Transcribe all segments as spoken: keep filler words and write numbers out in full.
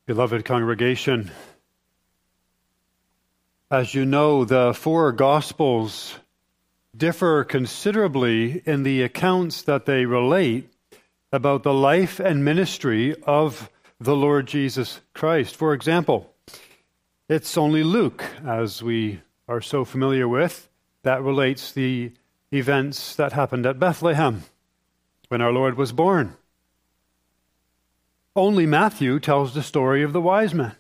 Beloved congregation, as you know, the four Gospels differ considerably in the accounts that they relate about the life and ministry of the Lord Jesus Christ. For example, it's only Luke, as we are so familiar with, that relates the events that happened at Bethlehem when our Lord was born. Only Matthew tells the story of the wise men.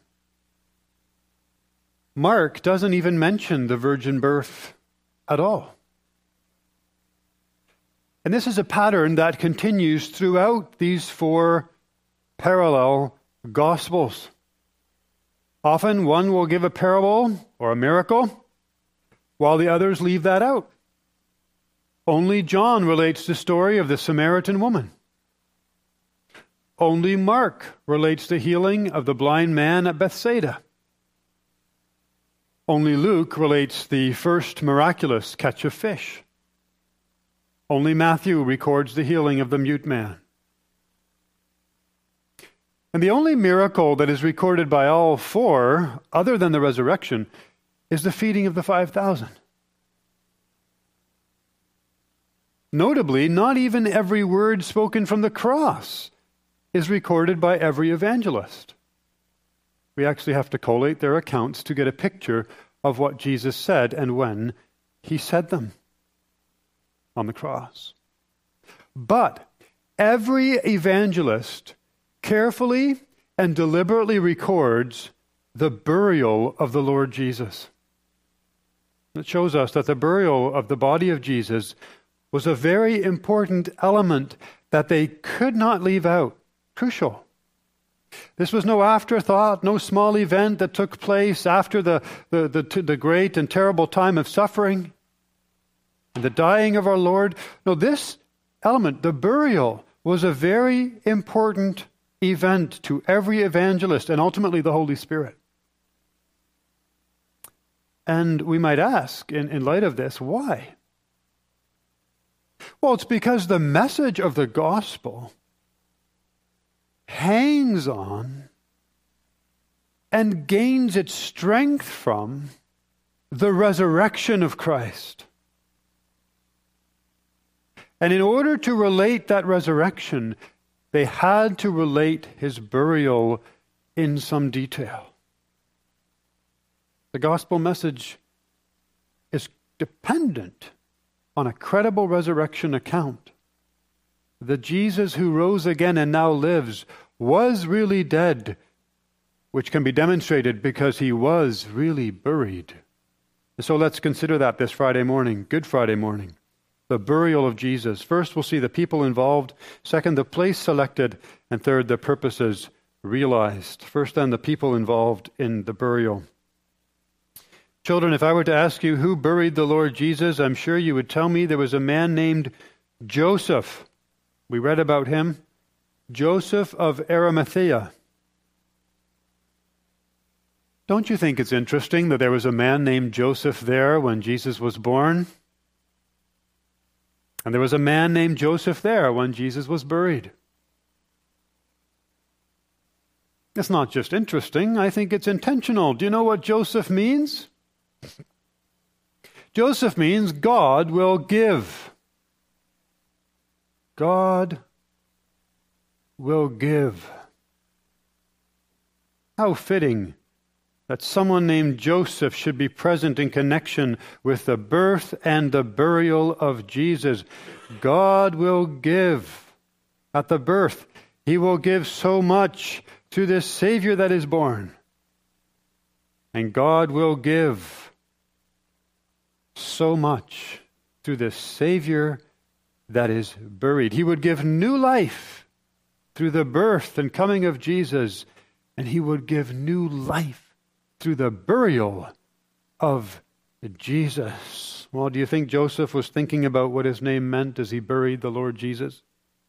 Mark doesn't even mention the virgin birth at all. And this is a pattern that continues throughout these four parallel Gospels. Often one will give a parable or a miracle, while the others leave that out. Only John relates the story of the Samaritan woman. Only Mark relates the healing of the blind man at Bethsaida. Only Luke relates the first miraculous catch of fish. Only Matthew records the healing of the mute man. And the only miracle that is recorded by all four, other than the resurrection, is the feeding of the five thousand. Notably, not even every word spoken from the cross is recorded by every evangelist. We actually have to collate their accounts to get a picture of what Jesus said and when he said them on the cross. But every evangelist carefully and deliberately records the burial of the Lord Jesus. It shows us that the burial of the body of Jesus was a very important element that they could not leave out. Crucial. This was no afterthought, no small event that took place after the, the, the, the great and terrible time of suffering and the dying of our Lord. No, this element, the burial, was a very important event to every evangelist and ultimately the Holy Spirit. And we might ask, in, in light of this, why? Well, it's because the message of the gospel hangs on and gains its strength from the resurrection of Christ. And in order to relate that resurrection, they had to relate his burial in some detail. The gospel message is dependent on a credible resurrection account. The Jesus who rose again and now lives was really dead, which can be demonstrated because he was really buried. And so let's consider that this Friday morning, Good Friday morning, the burial of Jesus. First, we'll see the people involved. Second, the place selected. And third, the purposes realized. First, then, the people involved in the burial. Children, if I were to ask you who buried the Lord Jesus, I'm sure you would tell me there was a man named Joseph. We read about him. Joseph of Arimathea. Don't you think it's interesting that there was a man named Joseph there when Jesus was born? And there was a man named Joseph there when Jesus was buried. It's not just interesting, I think it's intentional. Do you know what Joseph means? Joseph means God will give. God will give. How fitting that someone named Joseph should be present in connection with the birth and the burial of Jesus. God will give at the birth. He will give so much to this Savior that is born. And God will give so much to this Savior that is buried. He would give new life through the birth and coming of Jesus, and he would give new life through the burial of Jesus. Well, do you think Joseph was thinking about what his name meant as he buried the Lord Jesus?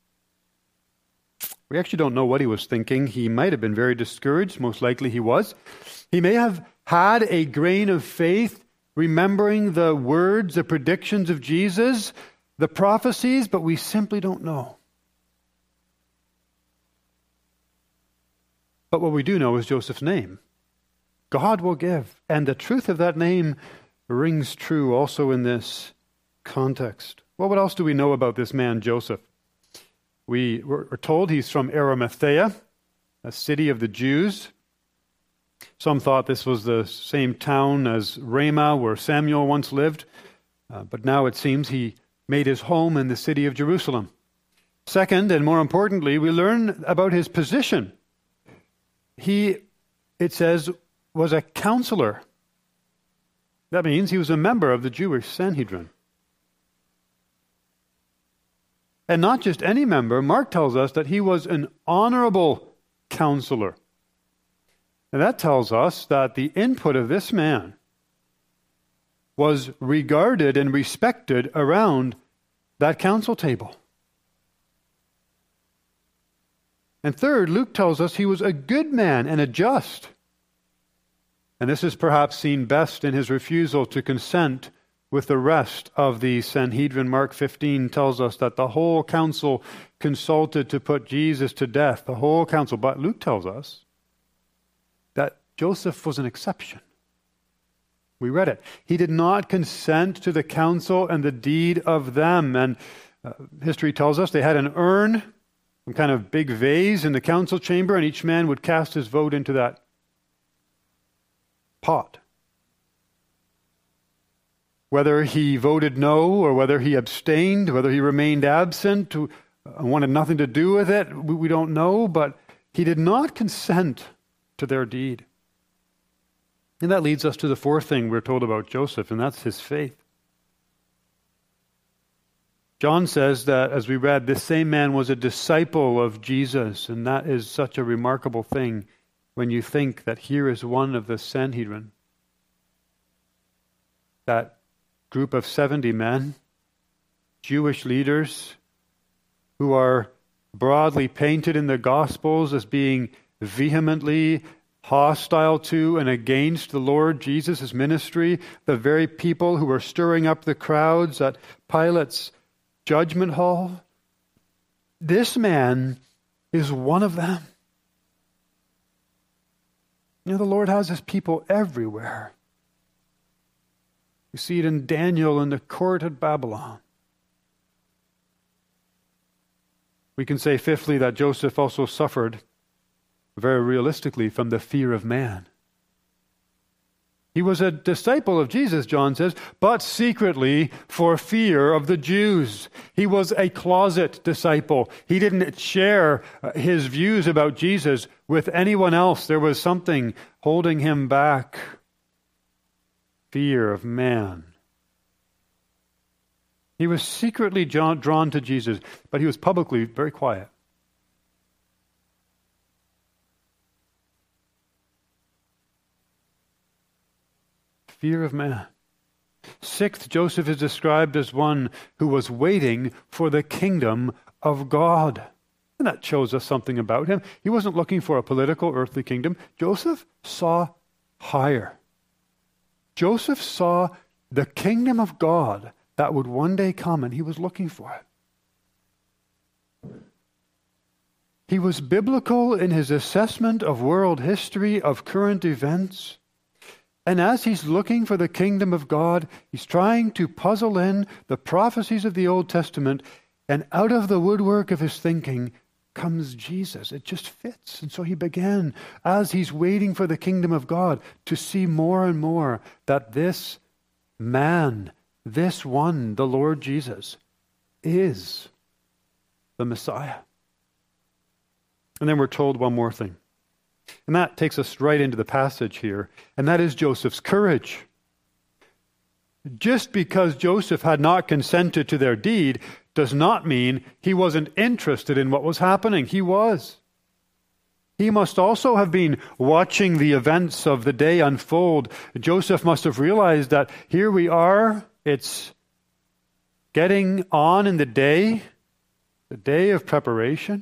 We actually don't know what he was thinking. He might have been very discouraged. Most likely he was. He may have had a grain of faith, remembering the words, the predictions of Jesus, the prophecies, but we simply don't know. But what we do know is Joseph's name. God will give. And the truth of that name rings true also in this context. Well, what else do we know about this man, Joseph? We were told he's from Arimathea, a city of the Jews. Some thought this was the same town as Ramah, where Samuel once lived. Uh, but now it seems he made his home in the city of Jerusalem. Second, and more importantly, we learn about his position. He, it says, was a counselor. That means he was a member of the Jewish Sanhedrin. And not just any member. Mark tells us that he was an honorable counselor. And that tells us that the input of this man was regarded and respected around that council table. And third, Luke tells us he was a good man and a just. And this is perhaps seen best in his refusal to consent with the rest of the Sanhedrin. Mark fifteen tells us that the whole council consulted to put Jesus to death, the whole council. But Luke tells us that Joseph was an exception. We read it. He did not consent to the counsel and the deed of them. And uh, history tells us they had an urn, some kind of big vase in the council chamber, and each man would cast his vote into that pot. Whether he voted no or whether he abstained, whether he remained absent, and wanted nothing to do with it, we, we don't know, but he did not consent to their deed. And that leads us to the fourth thing we're told about Joseph, and that's his faith. John says that, as we read, this same man was a disciple of Jesus, and that is such a remarkable thing when you think that here is one of the Sanhedrin, that group of seventy men, Jewish leaders, who are broadly painted in the Gospels as being vehemently hostile to and against the Lord Jesus' ministry, the very people who were stirring up the crowds at Pilate's judgment hall. This man is one of them. You know, the Lord has his people everywhere. We see it in Daniel in the court at Babylon. We can say, fifthly, that Joseph also suffered, very realistically, from the fear of man. He was a disciple of Jesus, John says, but secretly for fear of the Jews. He was a closet disciple. He didn't share his views about Jesus with anyone else. There was something holding him back. Fear of man. He was secretly drawn to Jesus, but he was publicly very quiet. Fear of man. Sixth, Joseph is described as one who was waiting for the kingdom of God. And that shows us something about him. He wasn't looking for a political earthly kingdom. Joseph saw higher. Joseph saw the kingdom of God that would one day come, and he was looking for it. He was biblical in his assessment of world history, of current events. And as he's looking for the kingdom of God, he's trying to puzzle in the prophecies of the Old Testament, and out of the woodwork of his thinking comes Jesus. It just fits. And so he began, as he's waiting for the kingdom of God, to see more and more that this man, this one, the Lord Jesus, is the Messiah. And then we're told one more thing. And that takes us right into the passage here, and that is Joseph's courage. Just because Joseph had not consented to their deed does not mean he wasn't interested in what was happening. He was. He must also have been watching the events of the day unfold. Joseph must have realized that here we are, it's getting on in the day, the day of preparation.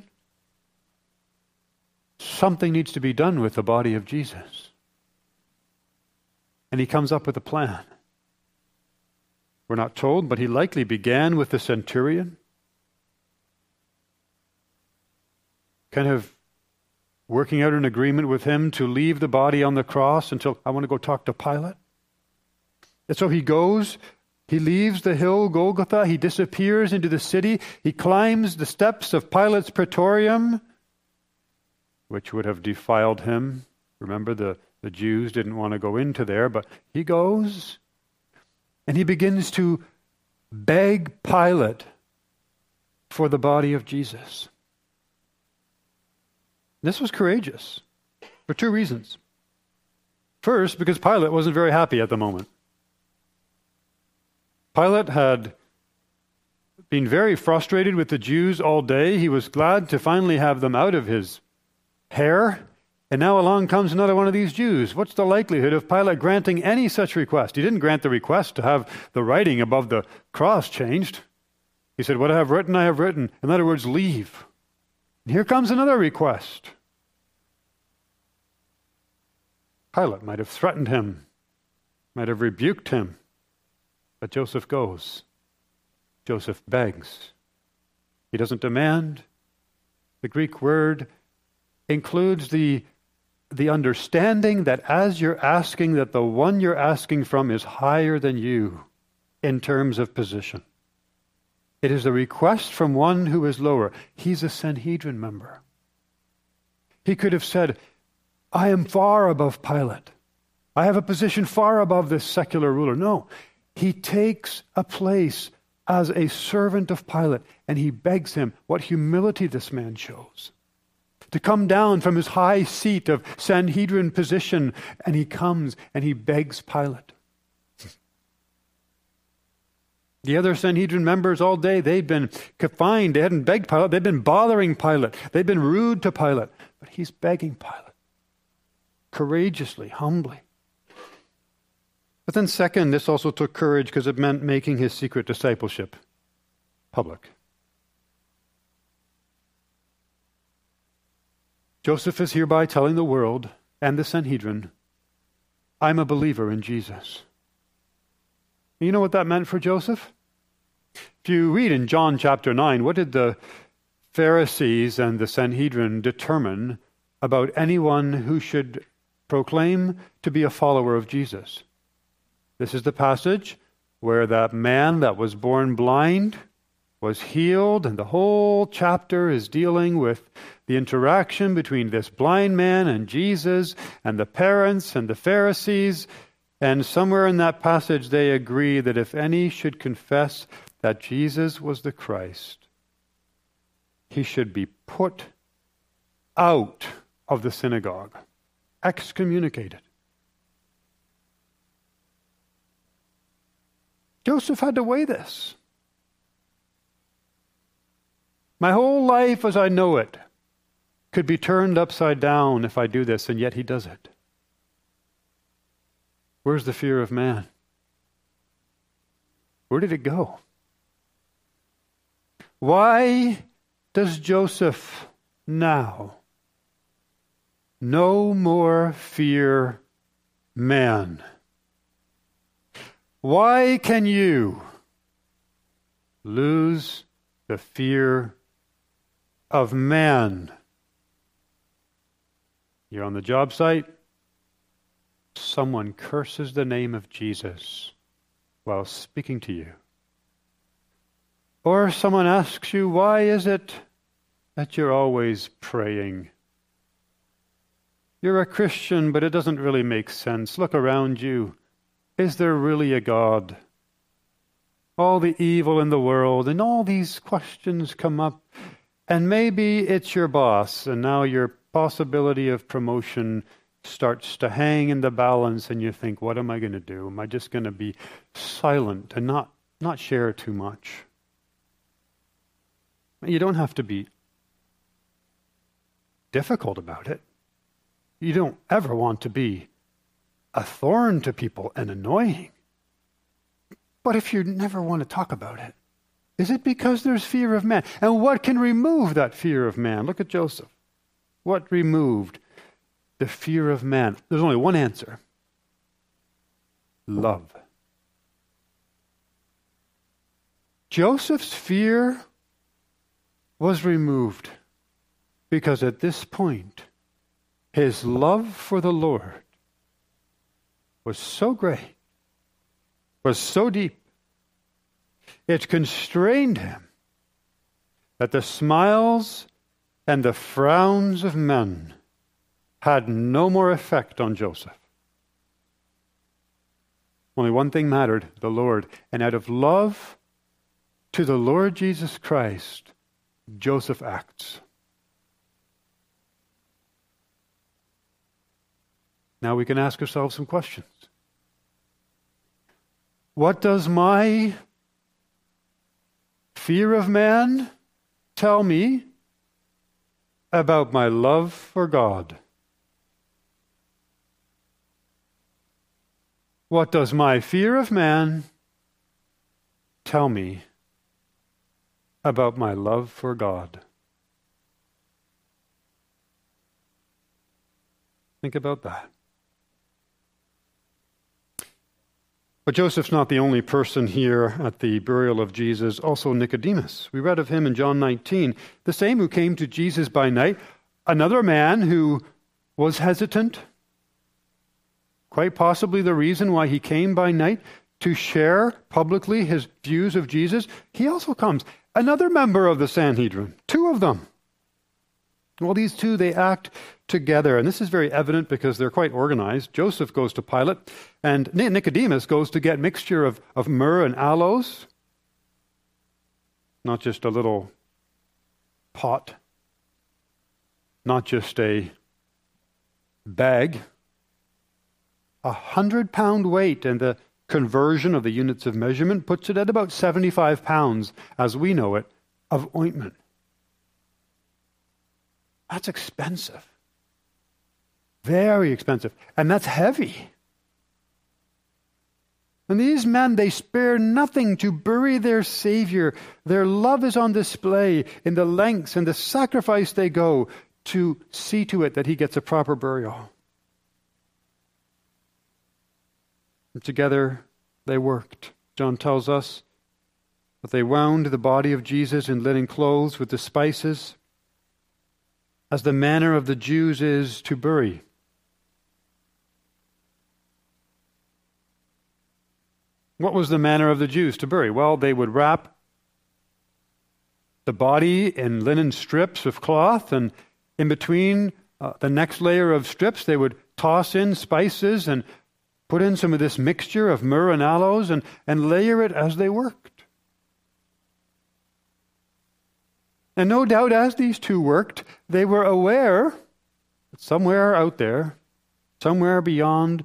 Something needs to be done with the body of Jesus. And he comes up with a plan. We're not told, but he likely began with the centurion. Kind of working out an agreement with him to leave the body on the cross until I want to go talk to Pilate. And so he goes, he leaves the hill Golgotha, he disappears into the city, he climbs the steps of Pilate's praetorium, which would have defiled him. Remember, the, the Jews didn't want to go into there, but he goes and he begins to beg Pilate for the body of Jesus. This was courageous for two reasons. First, because Pilate wasn't very happy at the moment. Pilate had been very frustrated with the Jews all day. He was glad to finally have them out of his hair. And now along comes another one of these Jews. What's the likelihood of Pilate granting any such request? He didn't grant the request to have the writing above the cross changed. He said, what I have written, I have written. In other words, leave. And here comes another request. Pilate might have threatened him, might have rebuked him. But Joseph goes. Joseph begs. He doesn't demand. The Greek word includes the, the understanding that as you're asking, that the one you're asking from is higher than you in terms of position. It is a request from one who is lower. He's a Sanhedrin member. He could have said, I am far above Pilate. I have a position far above this secular ruler. No, he takes a place as a servant of Pilate, and he begs him. What humility this man shows. To come down from his high seat of Sanhedrin position, and he comes and he begs Pilate. The other Sanhedrin members all day, they'd been confined. They hadn't begged Pilate. They'd been bothering Pilate. They'd been rude to Pilate. But he's begging Pilate. Courageously, humbly. But then second, this also took courage because it meant making his secret discipleship public. Joseph is hereby telling the world and the Sanhedrin, I'm a believer in Jesus. You know what that meant for Joseph? If you read in John chapter nine, what did the Pharisees and the Sanhedrin determine about anyone who should proclaim to be a follower of Jesus? This is the passage where that man that was born blind was healed, and the whole chapter is dealing with the interaction between this blind man and Jesus and the parents and the Pharisees. And somewhere in that passage they agree that if any should confess that Jesus was the Christ, he should be put out of the synagogue, excommunicated. Joseph had to weigh this. My whole life as I know it could be turned upside down if I do this, and yet he does it. Where's the fear of man? Where did it go? Why does Joseph now no more fear man? Why can you lose the fear of man? You're on the job site. Someone curses the name of Jesus while speaking to you. Or someone asks you, why is it that you're always praying? You're a Christian, but it doesn't really make sense. Look around you. Is there really a God? All the evil in the world, and all these questions come up. And maybe it's your boss, and now your possibility of promotion starts to hang in the balance, and you think, what am I going to do? Am I just going to be silent and not, not share too much? You don't have to be difficult about it. You don't ever want to be a thorn to people and annoying. But if you never want to talk about it, is it because there's fear of man? And what can remove that fear of man? Look at Joseph. What removed the fear of man? There's only one answer. Love. Joseph's fear was removed because at this point his love for the Lord was so great, was so deep, it constrained him that the smiles and the frowns of men had no more effect on Joseph. Only one thing mattered, the Lord. And out of love to the Lord Jesus Christ, Joseph acts. Now we can ask ourselves some questions. What does my fear of man tell me about my love for God? What does my fear of man tell me about my love for God? Think about that. But Joseph's not the only person here at the burial of Jesus. Also Nicodemus. We read of him in John nineteen. The same who came to Jesus by night. Another man who was hesitant. Quite possibly the reason why he came by night, to share publicly his views of Jesus. He also comes. Another member of the Sanhedrin. Two of them. Well, these two, they act together. And this is very evident because they're quite organized. Joseph goes to Pilate, and Nicodemus goes to get mixture of, of myrrh and aloes. Not just a little pot. Not just a bag. A hundred pound weight, and the conversion of the units of measurement puts it at about seventy-five pounds, as we know it, of ointment. That's expensive. Very expensive. And that's heavy. And these men, they spare nothing to bury their Savior. Their love is on display in the lengths and the sacrifice they go to see to it that he gets a proper burial. And together they worked. John tells us that they wound the body of Jesus in linen clothes with the spices, as the manner of the Jews is to bury. What was the manner of the Jews to bury? Well, they would wrap the body in linen strips of cloth, and in between uh, the next layer of strips, they would toss in spices and put in some of this mixture of myrrh and aloes and, and layer it as they worked. And no doubt as these two worked, they were aware that somewhere out there, somewhere beyond,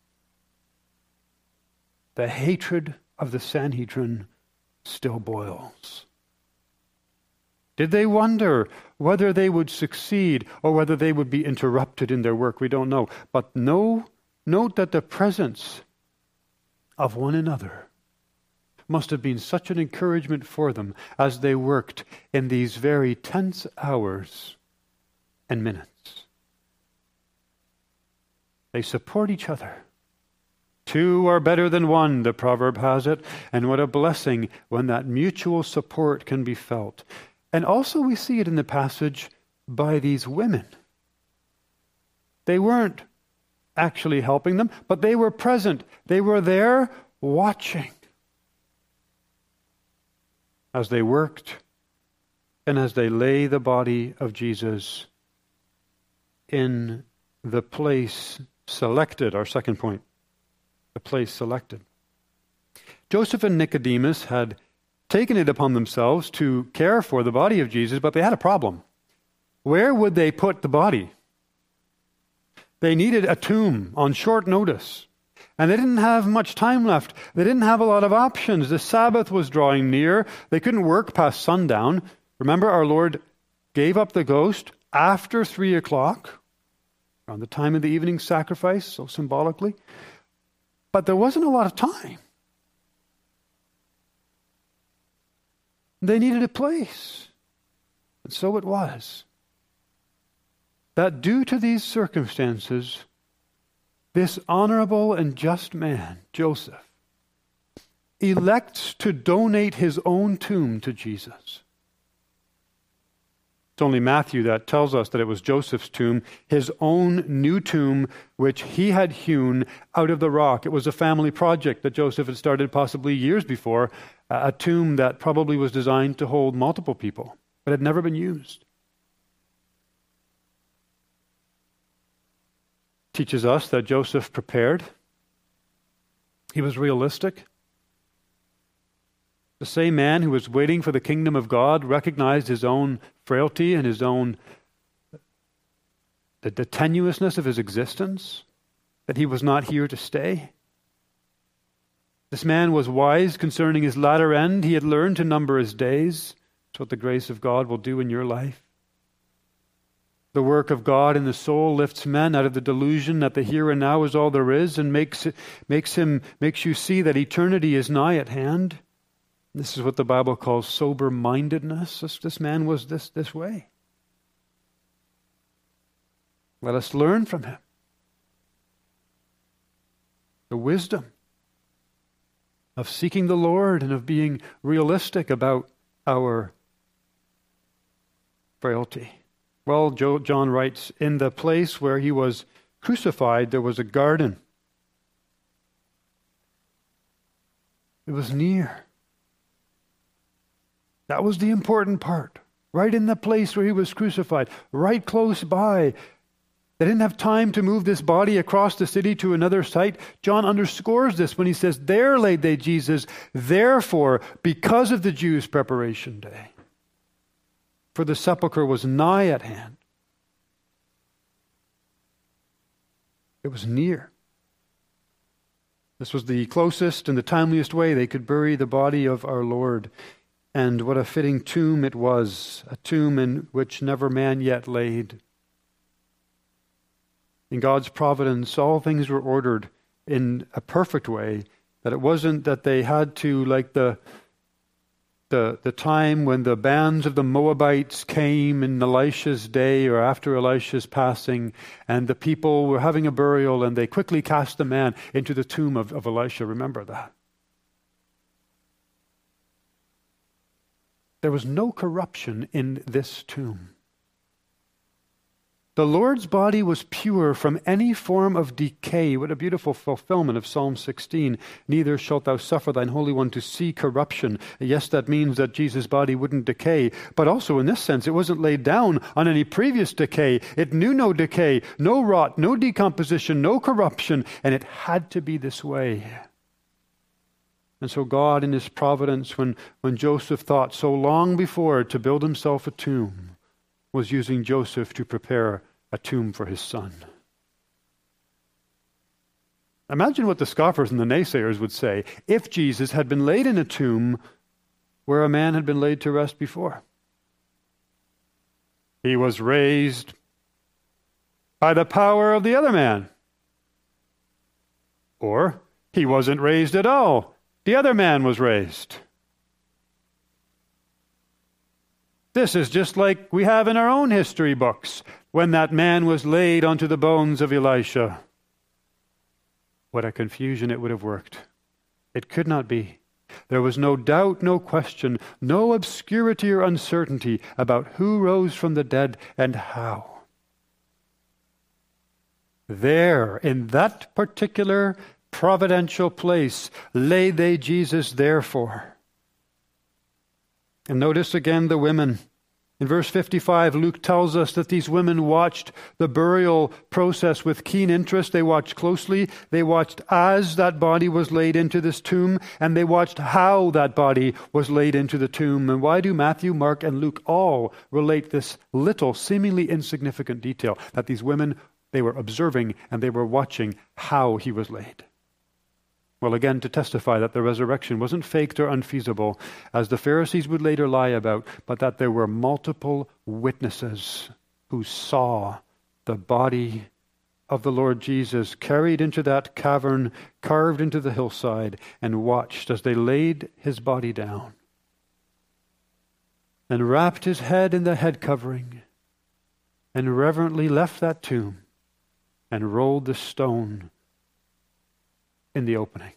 the hatred of the Sanhedrin still boils. Did they wonder whether they would succeed or whether they would be interrupted in their work? We don't know. But no, note that the presence of one another must have been such an encouragement for them as they worked in these very tense hours and minutes. They support each other. Two are better than one, the proverb has it, and what a blessing when that mutual support can be felt. And also we see it in the passage by these women. They weren't actually helping them, but they were present. They were there watching as they worked and as they lay the body of Jesus in the place selected, our second point, the place selected. Joseph and Nicodemus had taken it upon themselves to care for the body of Jesus, but they had a problem. Where would they put the body? They needed a tomb on short notice, and they didn't have much time left. They didn't have a lot of options. The Sabbath was drawing near. They couldn't work past sundown. Remember, our Lord gave up the ghost after three o'clock, around the time of the evening sacrifice, so symbolically. But there wasn't a lot of time. They needed a place. And so it was that due to these circumstances, this honorable and just man, Joseph, elects to donate his own tomb to Jesus. It's only Matthew that tells us that it was Joseph's tomb, his own new tomb, which he had hewn out of the rock. It was a family project that Joseph had started possibly years before, a tomb that probably was designed to hold multiple people, but had never been used. Teaches us that Joseph prepared. He was realistic. The same man who was waiting for the kingdom of God recognized his own frailty and his own, the, the tenuousness of his existence, that he was not here to stay. This man was wise concerning his latter end. He had learned to number his days. That's what the grace of God will do in your life. The work of God in the soul lifts men out of the delusion that the here and now is all there is, and makes it, makes him makes you see that eternity is nigh at hand. This is what the Bible calls sober-mindedness. This, this man was this, this way. Let us learn from him the wisdom of seeking the Lord and of being realistic about our frailty. Well, John writes, in the place where he was crucified, there was a garden. It was near. That was the important part. Right in the place where he was crucified, right close by. They didn't have time to move this body across the city to another site. John underscores this when he says, there laid they Jesus, therefore, because of the Jews' preparation day. For the sepulchre was nigh at hand. It was near. This was the closest and the timeliest way they could bury the body of our Lord. And what a fitting tomb it was, a tomb in which never man yet laid. In God's providence, all things were ordered in a perfect way, that it wasn't that they had to, like the The, the time when the bands of the Moabites came in Elisha's day or after Elisha's passing, and the people were having a burial, and they quickly cast the man into the tomb of, of Elisha. Remember that. There was no corruption in this tomb. The Lord's body was pure from any form of decay. What a beautiful fulfillment of Psalm sixteen. Neither shalt thou suffer thine Holy One to see corruption. Yes, that means that Jesus' body wouldn't decay. But also in this sense, it wasn't laid down on any previous decay. It knew no decay, no rot, no decomposition, no corruption. And it had to be this way. And so God in his providence, when, when Joseph thought so long before to build himself a tomb, was using Joseph to prepare a tomb for his son. Imagine what the scoffers and the naysayers would say if Jesus had been laid in a tomb where a man had been laid to rest before. He was raised by the power of the other man. Or he wasn't raised at all. The other man was raised. This is just like we have in our own history books, when that man was laid onto the bones of Elisha. What a confusion it would have worked. It could not be. There was no doubt, no question, no obscurity or uncertainty about who rose from the dead and how. There, in that particular providential place, laid they Jesus therefore. And notice again the women. In verse fifty-five, Luke tells us that these women watched the burial process with keen interest. They watched closely. They watched as that body was laid into this tomb, and they watched how that body was laid into the tomb. And why do Matthew, Mark, and Luke all relate this little, seemingly insignificant detail? That these women, they were observing and they were watching how he was laid. Well, again, to testify that the resurrection wasn't faked or unfeasible, as the Pharisees would later lie about, but that there were multiple witnesses who saw the body of the Lord Jesus carried into that cavern, carved into the hillside, and watched as they laid his body down and wrapped his head in the head covering and reverently left that tomb and rolled the stone in the opening.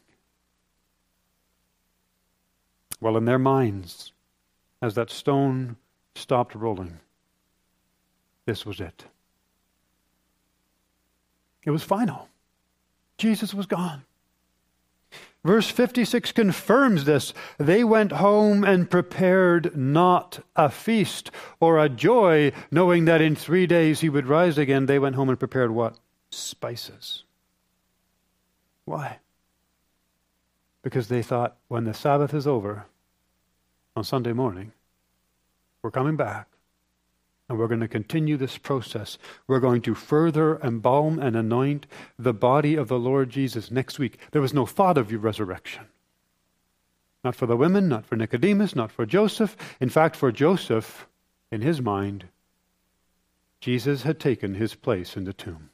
Well, in their minds, as that stone stopped rolling, this was it. It was final. Jesus was gone. Verse fifty-six confirms this. They went home and prepared not a feast or a joy, knowing that in three days he would rise again. They went home and prepared what? Spices. Why? Because they thought, when the Sabbath is over on Sunday morning, we're coming back. And we're going to continue this process. We're going to further embalm and anoint the body of the Lord Jesus next week. There was no thought of your resurrection. Not for the women, not for Nicodemus, not for Joseph. In fact, for Joseph, in his mind, Jesus had taken his place in the tomb.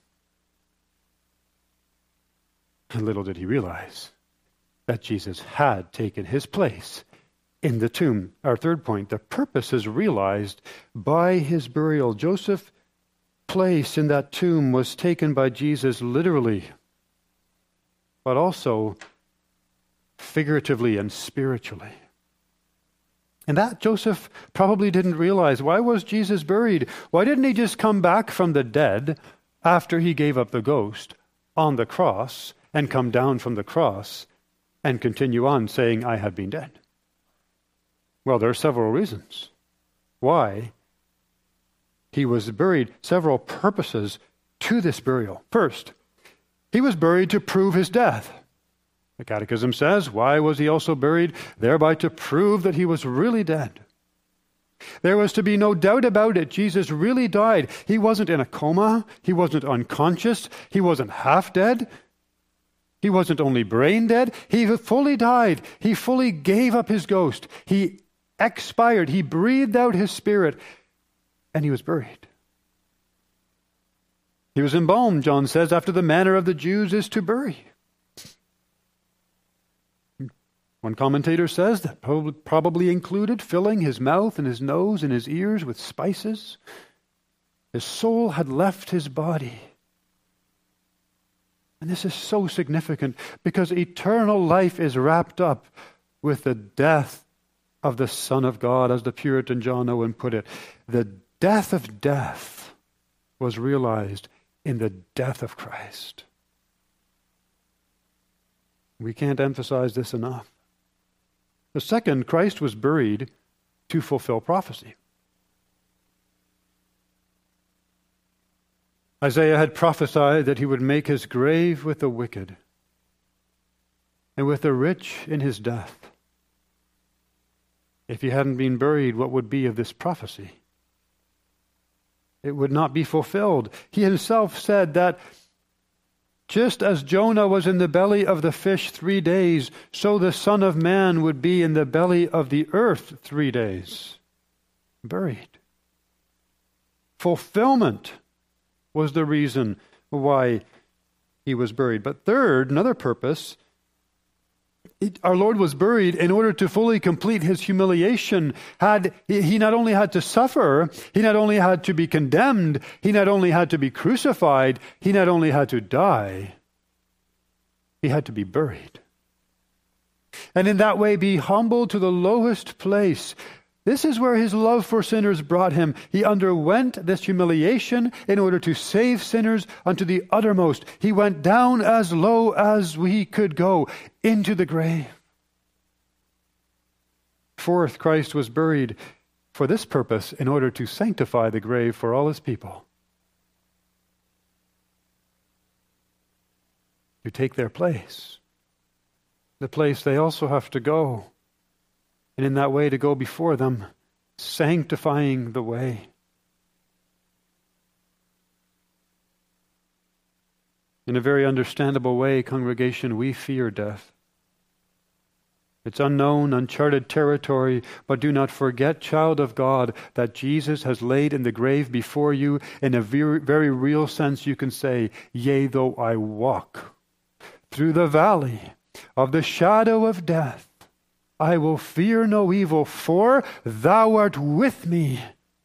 And little did he realize that Jesus had taken his place in the tomb. Our third point, the purpose is realized by his burial. Joseph's place in that tomb was taken by Jesus literally, but also figuratively and spiritually. And that Joseph probably didn't realize. Why was Jesus buried? Why didn't he just come back from the dead after he gave up the ghost on the cross and come down from the cross and continue on saying, I have been dead? Well, there are several reasons why he was buried, several purposes to this burial. First, he was buried to prove his death. The Catechism says, why was he also buried? Thereby to prove that he was really dead. There was to be no doubt about it. Jesus really died. He wasn't in a coma. He wasn't unconscious. He wasn't half dead. He wasn't only brain dead. He fully died. He fully gave up his ghost. He expired. He breathed out his spirit, and he was buried. He was embalmed, John says, after the manner of the Jews is to bury. One commentator says that probably included filling his mouth and his nose and his ears with spices. His soul had left his body. And this is so significant because eternal life is wrapped up with the death of the Son of God, as the Puritan John Owen put it. The death of death was realized in the death of Christ. We can't emphasize this enough. The second, Christ was buried to fulfill prophecy. Isaiah had prophesied that he would make his grave with the wicked and with the rich in his death. If he hadn't been buried, what would be of this prophecy? It would not be fulfilled. He himself said that just as Jonah was in the belly of the fish three days, so the Son of Man would be in the belly of the earth three days. Buried. Fulfillment was the reason why he was buried. But third, another purpose, it, our Lord was buried in order to fully complete his humiliation. Had he, he not only had to suffer, he not only had to be condemned, he not only had to be crucified, he not only had to die, he had to be buried. And in that way be humbled to the lowest place. This is where his love for sinners brought him. He underwent this humiliation in order to save sinners unto the uttermost. He went down as low as we could go, into the grave. Fourth, Christ was buried for this purpose, in order to sanctify the grave for all his people. To take their place. The place they also have to go. And in that way to go before them, sanctifying the way. In a very understandable way, congregation, we fear death. It's unknown, uncharted territory, but do not forget, child of God, that Jesus has laid in the grave before you. In a very, very real sense, you can say, yea, though I walk through the valley of the shadow of death, I will fear no evil, for thou art with me.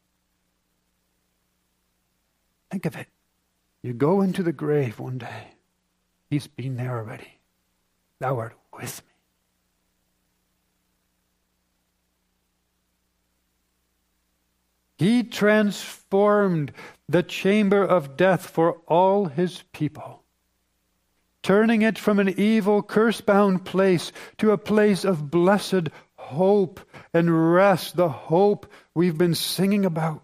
Think of it. You go into the grave one day. He's been there already. Thou art with me. He transformed the chamber of death for all his people, turning it from an evil, curse-bound place to a place of blessed hope and rest, the hope we've been singing about.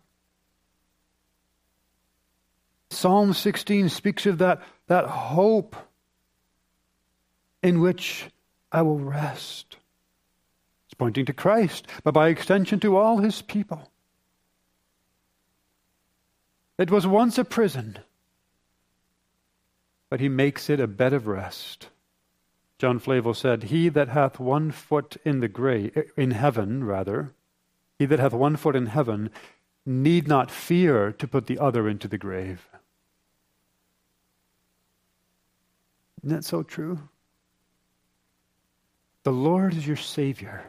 Psalm sixteen speaks of that, that hope in which I will rest. It's pointing to Christ, but by extension to all his people. It was once a prison, but he makes it a bed of rest. John Flavel said, "He that hath one foot in the grave, in heaven, rather, he that hath one foot in heaven need not fear to put the other into the grave." Isn't that so true? The Lord is your Savior.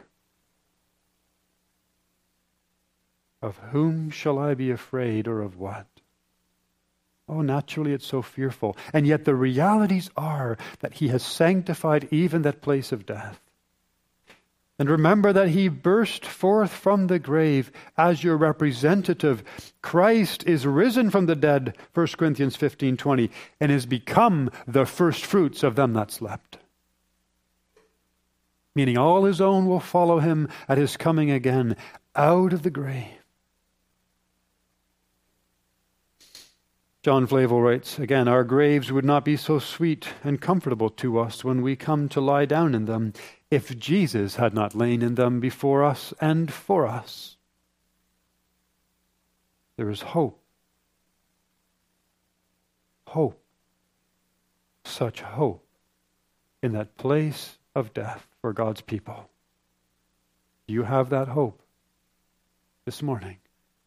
Of whom shall I be afraid, or of what? Oh, naturally it's so fearful. And yet the realities are that he has sanctified even that place of death. And remember that he burst forth from the grave as your representative. Christ is risen from the dead, First Corinthians fifteen twenty, and is become the first fruits of them that slept. Meaning all his own will follow him at his coming again out of the grave. John Flavel writes, again, "Our graves would not be so sweet and comfortable to us when we come to lie down in them if Jesus had not lain in them before us and for us." There is hope. Hope. Such hope in that place of death for God's people. Do you have that hope this morning?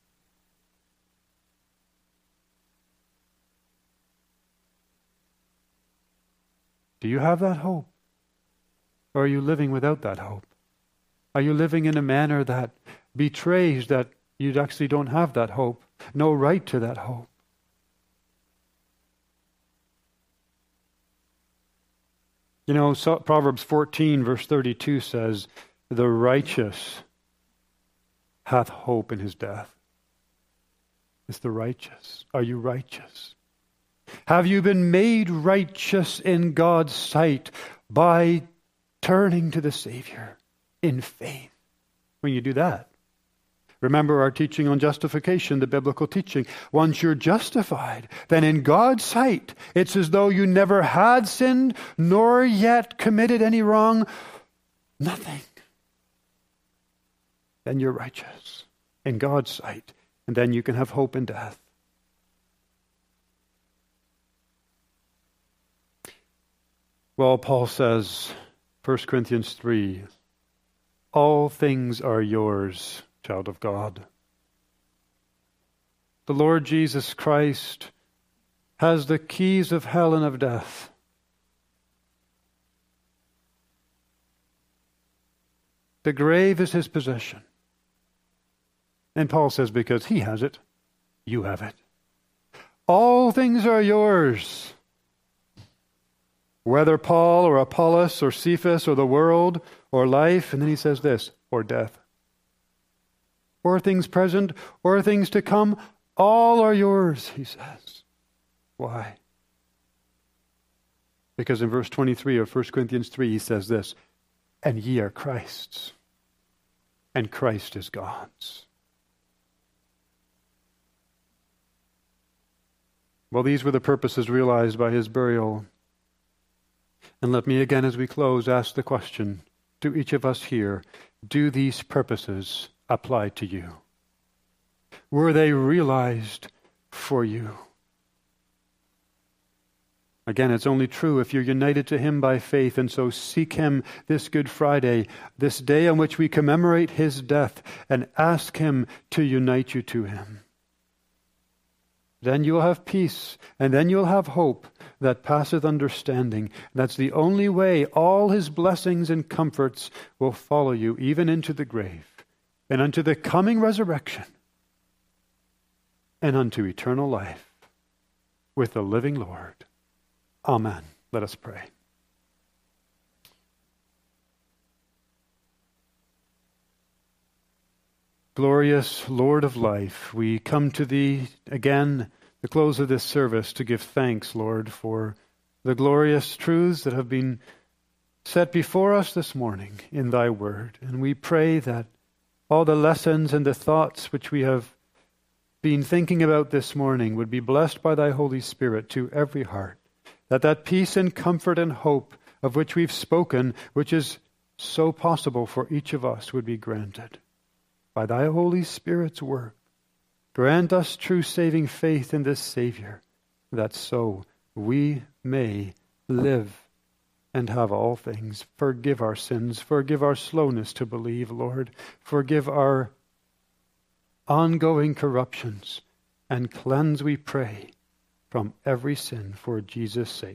Do you have that hope? Or are you living without that hope? Are you living in a manner that betrays that you actually don't have that hope, no right to that hope? You know, so Proverbs fourteen verse thirty-two says, "The righteous hath hope in his death." It's the righteous. Are you righteous? Have you been made righteous in God's sight by turning to the Savior in faith? When you do that, remember our teaching on justification, the biblical teaching. Once you're justified, then in God's sight, it's as though you never had sinned, nor yet committed any wrong. Nothing. Then you're righteous in God's sight, and then you can have hope in death. Well, Paul says, First Corinthians three, all things are yours, child of God. The Lord Jesus Christ has the keys of hell and of death. The grave is his possession. And Paul says, because he has it, you have it. All things are yours. Whether Paul or Apollos or Cephas or the world or life, and then he says this, or death, or things present or things to come, all are yours, he says. Why? Because in verse twenty-three of First Corinthians three, he says this, and ye are Christ's, and Christ is God's. Well, these were the purposes realized by his burial. And let me again, as we close, ask the question to each of us here, do these purposes apply to you? Were they realized for you? Again, it's only true if you're united to him by faith, and so seek him this Good Friday, this day on which we commemorate his death, and ask him to unite you to him. Then you'll have peace, and then you'll have hope that passeth understanding. That's the only way all his blessings and comforts will follow you, even into the grave, and unto the coming resurrection, and unto eternal life with the living Lord. Amen. Let us pray. Glorious Lord of life, we come to Thee again, the close of this service, to give thanks, Lord, for the glorious truths that have been set before us this morning in Thy Word. And we pray that all the lessons and the thoughts which we have been thinking about this morning would be blessed by Thy Holy Spirit to every heart, that that peace and comfort and hope of which we've spoken, which is so possible for each of us, would be granted by Thy Holy Spirit's work. Grant us true saving faith in this Savior, that so we may live and have all things. Forgive our sins. Forgive our slowness to believe, Lord. Forgive our ongoing corruptions, and cleanse, we pray, from every sin for Jesus' sake.